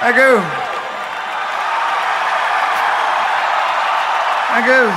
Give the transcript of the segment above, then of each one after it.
Thank you. Thank you.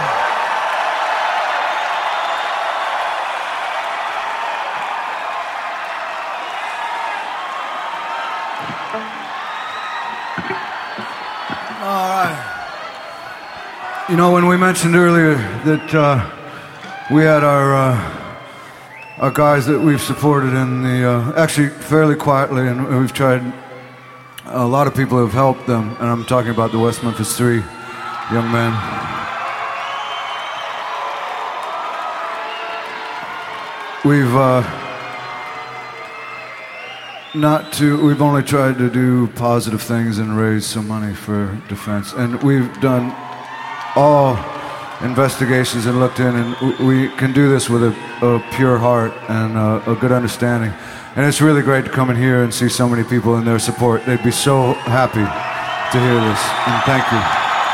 All right. You know, when we mentioned earlier that we had our guys that we've supported in the actually fairly quietly, and we've tried. A lot of people have helped them, and I'm talking about the West Memphis 3 young men. We've only tried to do positive things and raise some money for defense, and we've done all investigations and looked in, and we can do this with a pure heart and a good understanding. And it's really great to come in here and see so many people and their support. They'd be so happy to hear this, and thank you.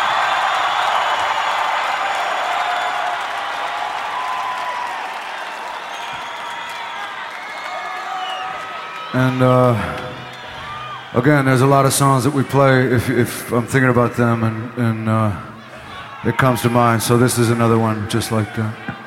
And again, there's a lot of songs that we play if I'm thinking about them, and it comes to mind. So this is another one just like that.